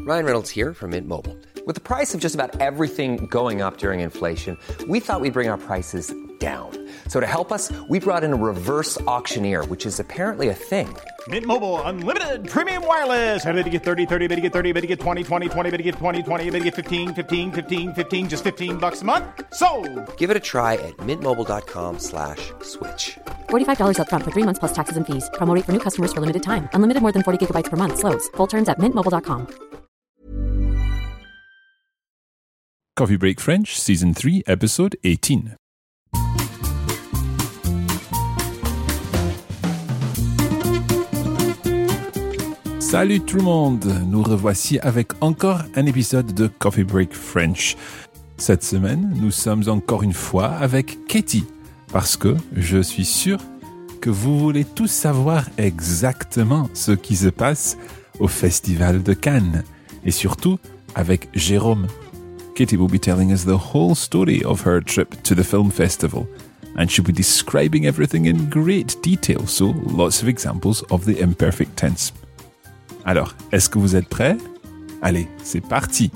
Ryan Reynolds here from Mint Mobile. With the price of just about everything going up during inflation, we thought we'd bring our prices down. So to help us, we brought in a reverse auctioneer, which is apparently a thing. Mint Mobile Unlimited Premium Wireless. How to get 30, 30, bit to get 30, bit to get 20, 20, 20, bit to get 20, 20, bit to get 15, 15, 15, 15, just $15 a month? Sold! Give it a try at mintmobile.com/switch. $45 up front for 3 months plus taxes and fees. Promo rate for new customers for limited time. Unlimited more than 40 gigabytes per month. Slows full terms at mintmobile.com. Coffee Break French, Season 3, Episode 18. Salut tout le monde! Nous revoici avec encore un épisode de Coffee Break French. Cette semaine, nous sommes encore une fois avec Katie, parce que je suis sûr que vous voulez tous savoir exactement ce qui se passe au Festival de Cannes, et surtout avec Jérôme. Katie will be telling us the whole story of her trip to the film festival, and she'll be describing everything in great detail, so lots of examples of the imperfect tense. Alors, est-ce que vous êtes prêts? Allez, c'est parti!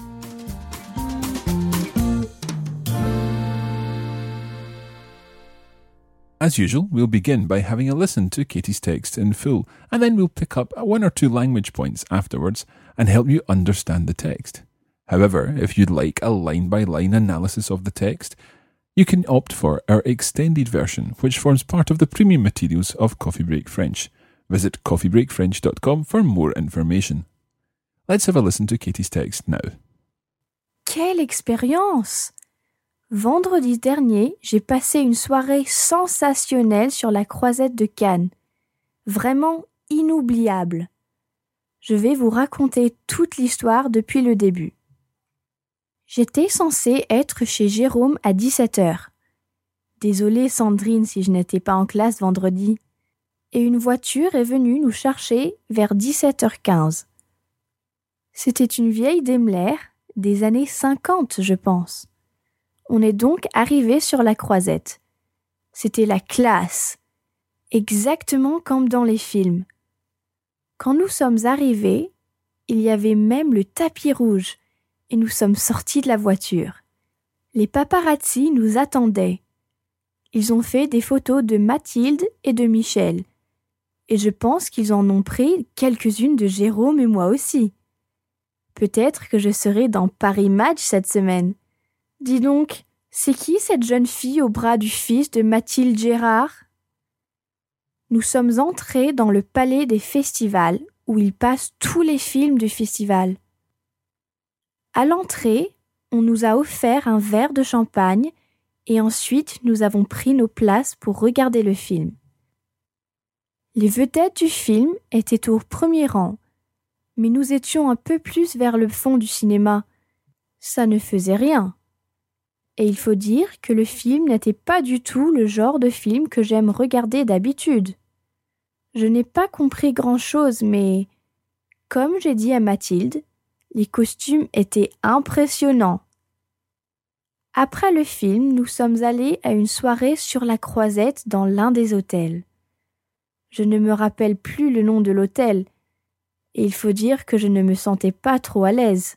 As usual, we'll begin by having a listen to Katie's text in full, and then we'll pick up 1 or 2 language points afterwards and help you understand the text. However, if you'd like a line-by-line analysis of the text, you can opt for our extended version, which forms part of the premium materials of Coffee Break French. Visit coffeebreakfrench.com for more information. Let's have a listen to Katie's text now. Quelle expérience! Vendredi dernier, j'ai passé une soirée sensationnelle sur la croisette de Cannes. Vraiment inoubliable. Je vais vous raconter toute l'histoire depuis le début. J'étais censée être chez Jérôme à 17h. Désolée Sandrine si je n'étais pas en classe vendredi. Et une voiture est venue nous chercher vers 17h15. C'était une vieille Daimler des années 50, je pense. On est donc arrivé sur la croisette. C'était la classe, exactement comme dans les films. Quand nous sommes arrivés, il y avait même le tapis rouge et nous sommes sortis de la voiture. Les paparazzi nous attendaient. Ils ont fait des photos de Mathilde et de Michel. Et je pense qu'ils en ont pris quelques-unes de Jérôme et moi aussi. Peut-être que je serai dans Paris Match cette semaine. Dis donc, c'est qui cette jeune fille au bras du fils de Mathilde Gérard? Nous sommes entrés dans le palais des festivals où ils passent tous les films du festival. À l'entrée, on nous a offert un verre de champagne et ensuite nous avons pris nos places pour regarder le film. Les vedettes du film étaient au premier rang, mais nous étions un peu plus vers le fond du cinéma. Ça ne faisait rien. Et il faut dire que le film n'était pas du tout le genre de film que j'aime regarder d'habitude. Je n'ai pas compris grand-chose, mais comme j'ai dit à Mathilde, les costumes étaient impressionnants. Après le film, nous sommes allés à une soirée sur la croisette dans l'un des hôtels. Je ne me rappelle plus le nom de l'hôtel, et il faut dire que je ne me sentais pas trop à l'aise.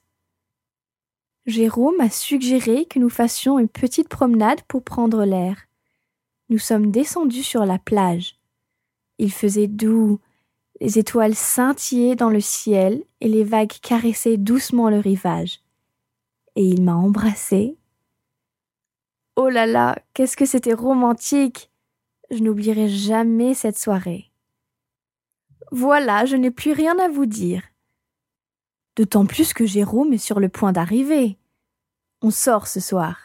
Jérôme a suggéré que nous fassions une petite promenade pour prendre l'air. Nous sommes descendus sur la plage. Il faisait doux, les étoiles scintillaient dans le ciel et les vagues caressaient doucement le rivage. Et il m'a embrassée. Oh là là, qu'est-ce que c'était romantique! Je n'oublierai jamais cette soirée. Voilà, je n'ai plus rien à vous dire. D'autant plus que Jérôme est sur le point d'arriver. On sort ce soir.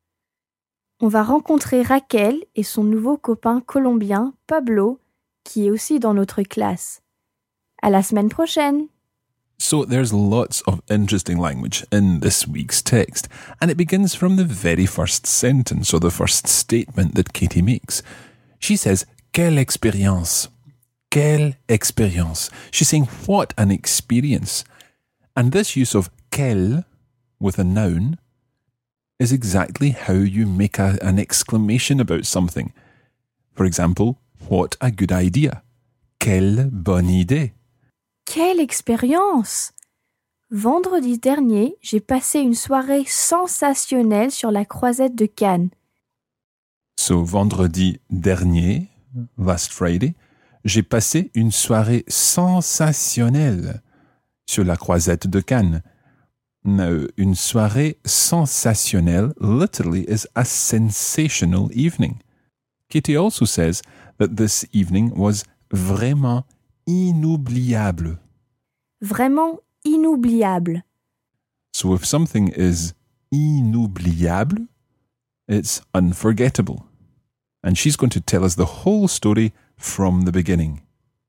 On va rencontrer Raquel et son nouveau copain colombien, Pablo, qui est aussi dans notre classe. À la semaine prochaine! So there's lots of interesting language in this week's text, and it begins from the very first sentence, or the first statement that Katie makes. She says, quelle expérience. Quelle expérience. She's saying, what an experience. And this use of quelle with a noun is exactly how you make an exclamation about something. For example, what a good idea. Quelle bonne idée. Quelle expérience! Vendredi dernier, j'ai passé une soirée sensationnelle sur la croisette de Cannes. So, vendredi dernier, last Friday, j'ai passé une soirée sensationnelle sur la croisette de Cannes. Now, une soirée sensationnelle literally is a sensational evening. Katie also says that this evening was vraiment inoubliable. Vraiment inoubliable. So if something is inoubliable, it's unforgettable. And she's going to tell us the whole story from the beginning.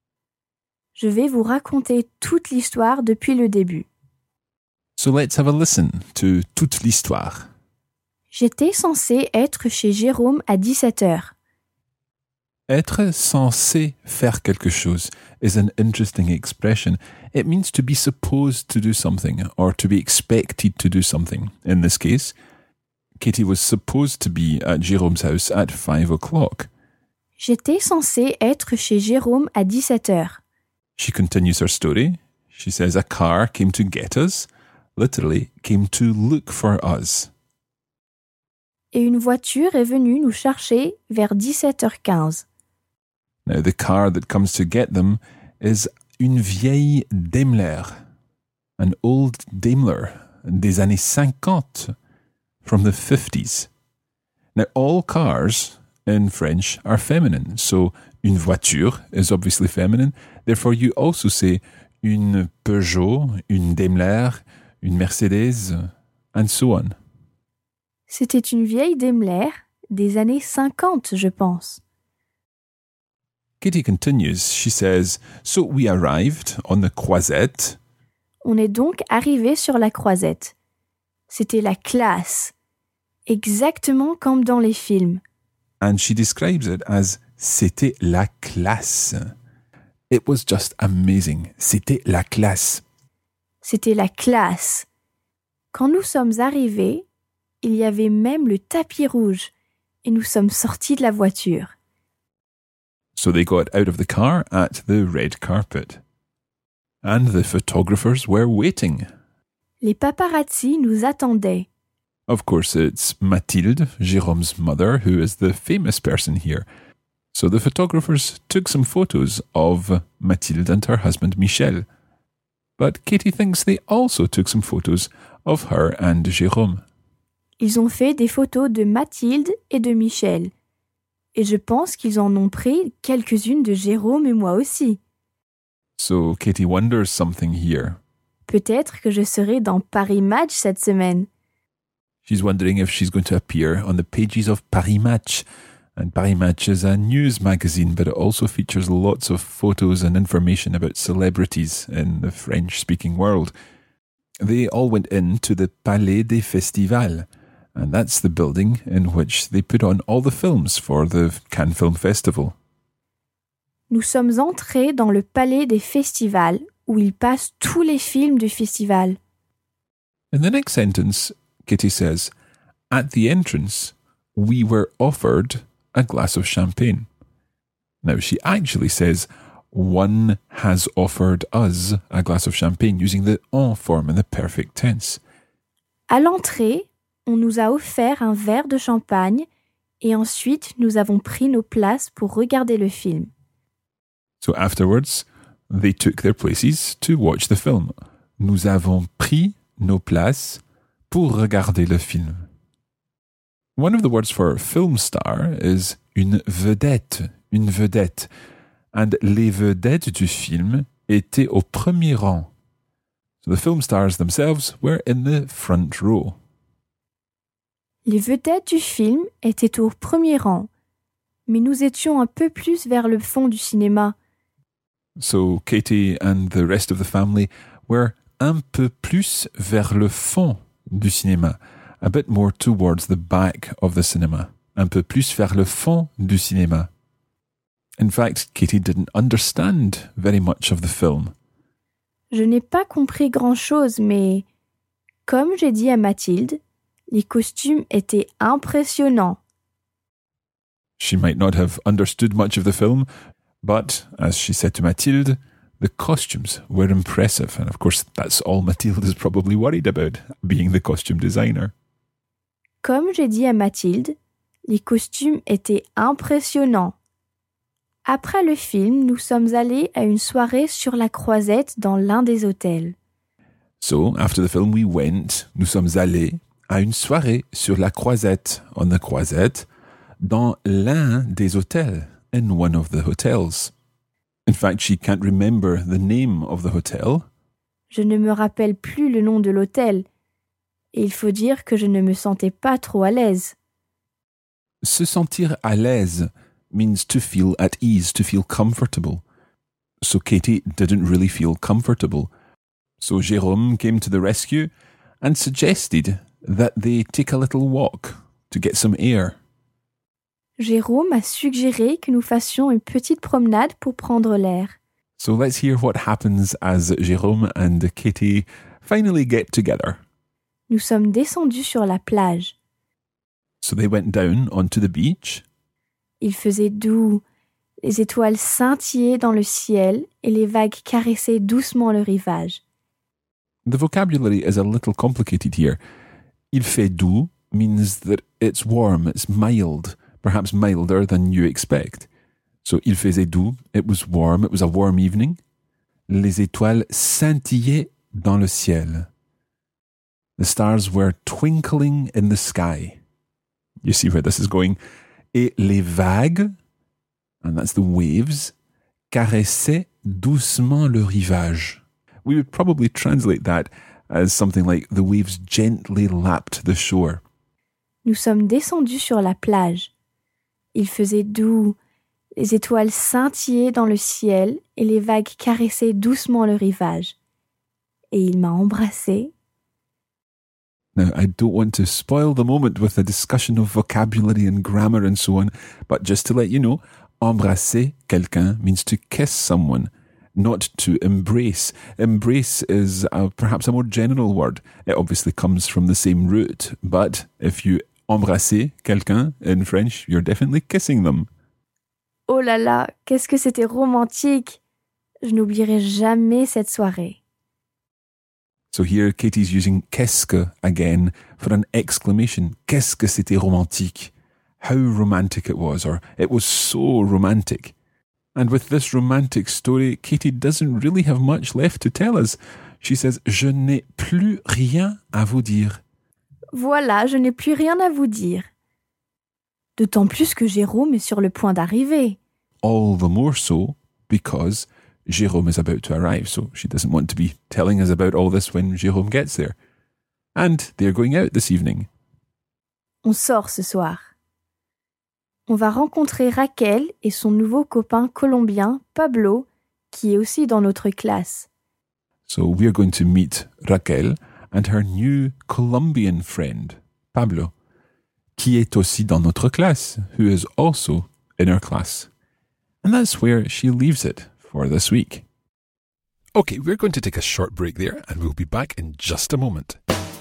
Je vais vous raconter toute l'histoire depuis le début. So let's have a listen to toute l'histoire. J'étais censée être chez Jérôme à 17h. Être censé faire quelque chose is an interesting expression. It means to be supposed to do something or to be expected to do something. In this case, Katie was supposed to be at Jérôme's house at 5 o'clock. J'étais censée être chez Jérôme à 17h. She continues her story. She says a car came to get us, literally came to look for us. Et une voiture est venue nous chercher vers 17h15. Now, the car that comes to get them is une vieille Daimler, an old Daimler des années 50, from the 50s. Now, all cars in French are feminine, so une voiture is obviously feminine. Therefore, you also say une Peugeot, une Daimler, une Mercedes, and so on. C'était une vieille Daimler des années 50, je pense. Katie continues. She says, so we arrived on the Croisette. On est donc arrivé sur la croisette. C'était la classe. Exactement comme dans les films. And she describes it as c'était la classe. It was just amazing. C'était la classe. C'était la classe. Quand nous sommes arrivés, il y avait même le tapis rouge et nous sommes sortis de la voiture. So they got out of the car at the red carpet. And the photographers were waiting. Les paparazzi nous attendaient. Of course, it's Mathilde, Jérôme's mother, who is the famous person here. So the photographers took some photos of Mathilde and her husband Michel. But Katie thinks they also took some photos of her and Jérôme. Ils ont fait des photos de Mathilde et de Michel. Et je pense qu'ils en ont pris quelques-unes de Jérôme et moi aussi. So Katie wonders something here. Peut-être que je serai dans Paris Match cette semaine. She's wondering if she's going to appear on the pages of Paris Match. And Paris Match is a news magazine, but it also features lots of photos and information about celebrities in the French-speaking world. They all went into the Palais des Festivals, and that's the building in which they put on all the films for the Cannes Film Festival. Nous sommes entrés dans le Palais des Festivals, où ils passent tous les films du festival. In the next sentence, Kitty says, at the entrance, we were offered a glass of champagne. Now, she actually says, one has offered us a glass of champagne, using the en form in the perfect tense. À l'entrée, on nous a offert un verre de champagne et ensuite nous avons pris nos places pour regarder le film. So afterwards, they took their places to watch the film. Nous avons pris nos places pour regarder le film. One of the words for film star is une vedette, and les vedettes du film étaient au premier rang. So the film stars themselves were in the front row. Les vedettes du film étaient au premier rang, mais nous étions un peu plus vers le fond du cinéma. So Katie and the rest of the family were un peu plus vers le fond du cinéma, a bit more towards the back of the cinema, un peu plus vers le fond du cinéma. In fact, Katie didn't understand very much of the film. Je n'ai pas compris grand-chose, mais comme j'ai dit à Mathilde, les costumes étaient impressionnants. She might not have understood much of the film, but, as she said to Mathilde, The costumes were impressive, and of course that's all Mathilde is probably worried about, being the costume designer. Comme j'ai dit à Mathilde, les costumes étaient impressionnants. Après le film, nous sommes allés à une soirée sur la Croisette dans l'un des hôtels. So, after the film, nous sommes allés à une soirée sur la Croisette, on the Croisette, dans l'un des hôtels, in one of the hotels. In fact, she can't remember the name of the hotel. Je ne me rappelle plus le nom de l'hôtel. Et il faut dire que je ne me sentais pas trop à l'aise. Se sentir à l'aise means to feel at ease, to feel comfortable. So Katie didn't really feel comfortable. So Jérôme came to the rescue and suggested that they take a little walk to get some air. Jérôme a suggéré que nous fassions une petite promenade pour prendre l'air. So let's hear what happens as Jérôme and Katie finally get together. Nous sommes descendus sur la plage. So they went down onto the beach. Il faisait doux, les étoiles scintillaient dans le ciel et les vagues caressaient doucement le rivage. The vocabulary is a little complicated here. Il fait doux means that it's warm, it's mild, perhaps milder than you expect. So il faisait doux, it was a warm evening. Les étoiles scintillaient dans le ciel. The stars were twinkling in the sky. You see where this is going. Et les vagues, and that's the waves, caressaient doucement le rivage. We would probably translate that as something like the waves gently lapped the shore. Nous sommes descendus sur la plage. Il faisait doux, les étoiles scintillaient dans le ciel et les vagues caressaient doucement le rivage. Et il m'a embrassée. Now, I don't want to spoil the moment with a discussion of vocabulary and grammar and so on, but just to let you know, embrasser quelqu'un means to kiss someone, not to embrace. Embrace is perhaps a more general word. It obviously comes from the same root, but if you embrasser quelqu'un in French, you're definitely kissing them. Oh là là, qu'est-ce que c'était romantique! Je n'oublierai jamais cette soirée. So here Katie's using qu'est-ce que again for an exclamation. Qu'est-ce que c'était romantique? How romantic it was, or it was so romantic. And with this romantic story, Katie doesn't really have much left to tell us. She says, je n'ai plus rien à vous dire. Voilà, je n'ai plus rien à vous dire. D'autant plus que Jérôme est sur le point d'arriver. All the more so because Jérôme is about to arrive, so she doesn't want to be telling us about all this when Jérôme gets there. And they're going out this evening. On sort ce soir. On va rencontrer Raquel et son nouveau copain colombien, Pablo, qui est aussi dans notre classe. So we're going to meet Raquel and her new Colombian friend, Pablo, qui est aussi dans notre classe, who is also in our class. And that's where she leaves it for this week. Okay, we're going to take a short break there and we'll be back in just a moment.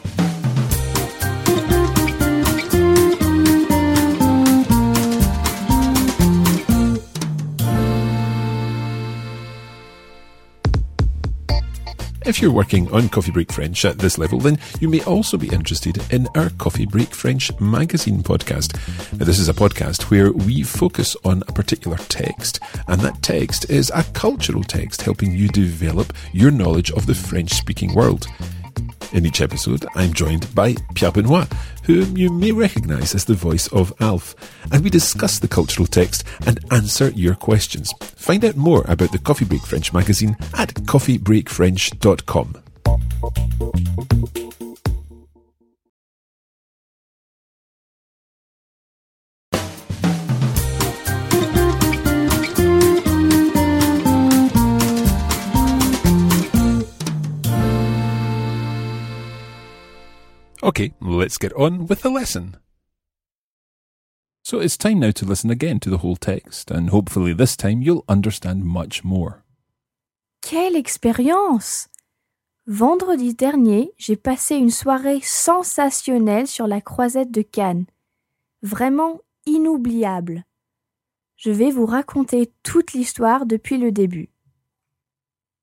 If you're working on Coffee Break French at this level, then you may also be interested in our Coffee Break French magazine podcast. Now, this is a podcast where we focus on a particular text, and that text is a cultural text helping you develop your knowledge of the French-speaking world. In each episode, I'm joined by Pierre Benoit, whom you may recognise as the voice of Alf, and we discuss the cultural text and answer your questions. Find out more about the Coffee Break French magazine at coffeebreakfrench.com. Okay, let's get on with the lesson. So it's time now to listen again to the whole text, and hopefully this time you'll understand much more. Quelle expérience! Vendredi dernier, j'ai passé une soirée sensationnelle sur la Croisette de Cannes. Vraiment inoubliable. Je vais vous raconter toute l'histoire depuis le début.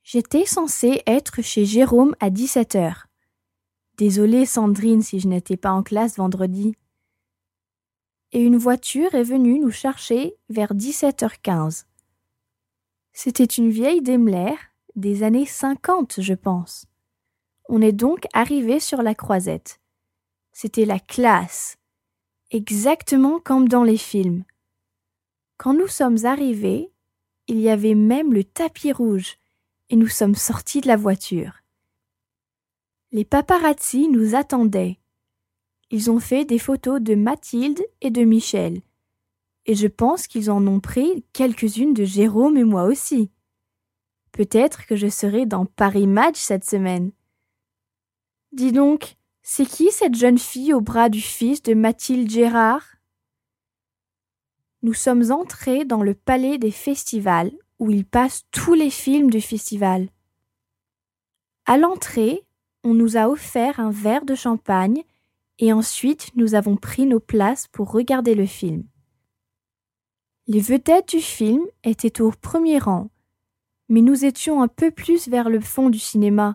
J'étais censée être chez Jérôme à 17h. Désolée Sandrine si je n'étais pas en classe vendredi. Et une voiture est venue nous chercher vers 17h15. C'était une vieille Daimler des années 50, je pense. On est donc arrivé sur la croisette. C'était la classe, exactement comme dans les films. Quand nous sommes arrivés, il y avait même le tapis rouge et nous sommes sortis de la voiture. Les paparazzi nous attendaient. Ils ont fait des photos de Mathilde et de Michel. Et je pense qu'ils en ont pris quelques-unes de Jérôme et moi aussi. Peut-être que je serai dans Paris Match cette semaine. Dis donc, c'est qui cette jeune fille au bras du fils de Mathilde Gérard ? Nous sommes entrés dans le palais des festivals où ils passent tous les films du festival. À l'entrée, on nous a offert un verre de champagne et ensuite nous avons pris nos places pour regarder le film. Les vedettes du film étaient au premier rang, mais nous étions un peu plus vers le fond du cinéma.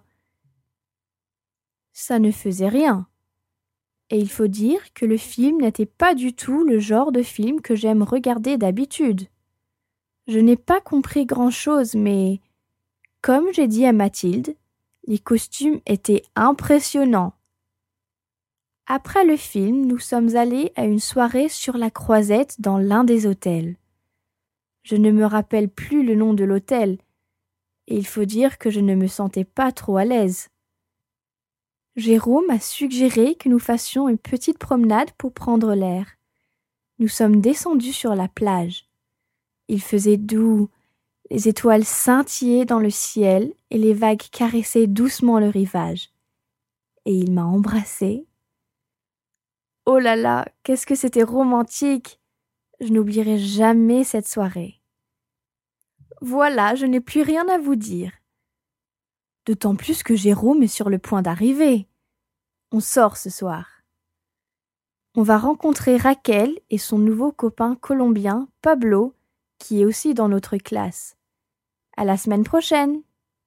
Ça ne faisait rien. Et il faut dire que le film n'était pas du tout le genre de film que j'aime regarder d'habitude. Je n'ai pas compris grand-chose, mais comme j'ai dit à Mathilde, les costumes étaient impressionnants. Après le film, nous sommes allés à une soirée sur la Croisette dans l'un des hôtels. Je ne me rappelle plus le nom de l'hôtel, et il faut dire que je ne me sentais pas trop à l'aise. Jérôme a suggéré que nous fassions une petite promenade pour prendre l'air. Nous sommes descendus sur la plage. Il faisait doux, les étoiles scintillaient dans le ciel et les vagues caressaient doucement le rivage. Et il m'a embrassée. Oh là là, qu'est-ce que c'était romantique! Je n'oublierai jamais cette soirée. Voilà, je n'ai plus rien à vous dire. D'autant plus que Jérôme est sur le point d'arriver. On sort ce soir. On va rencontrer Raquel et son nouveau copain colombien, Pablo, qui est aussi dans notre classe. À la semaine prochaine!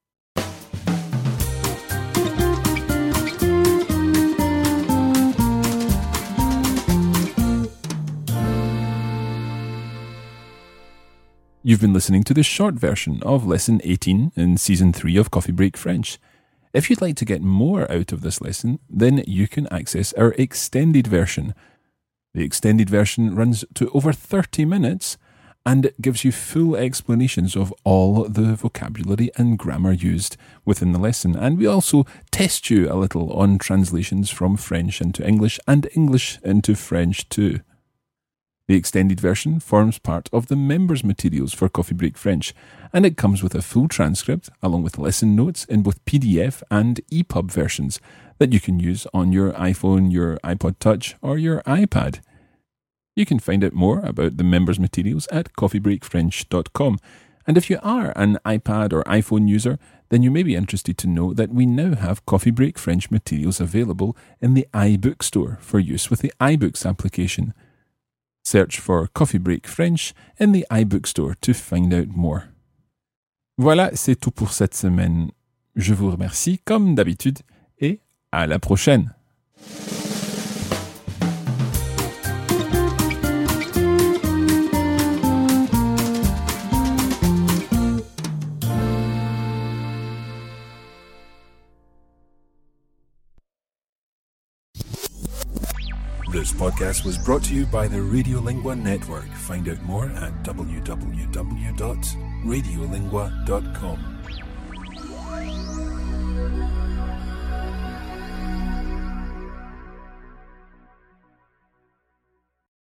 You've been listening to the short version of Lesson 18 in Season 3 of Coffee Break French. If you'd like to get more out of this lesson, then you can access our extended version. The extended version runs to over 30 minutes and gives you full explanations of all the vocabulary and grammar used within the lesson. And we also test you a little on translations from French into English and English into French too. The extended version forms part of the members' materials for Coffee Break French, and it comes with a full transcript along with lesson notes in both PDF and EPUB versions that you can use on your iPhone, your iPod Touch, or your iPad. You can find out more about the members' materials at coffeebreakfrench.com. And if you are an iPad or iPhone user, then you may be interested to know that we now have Coffee Break French materials available in the iBook store for use with the iBooks application. Search for Coffee Break French in the iBook store to find out more. Voilà, c'est tout pour cette semaine. Je vous remercie comme d'habitude et à la prochaine. This podcast was brought to you by the Radiolingua Network. Find out more at www.radiolingua.com.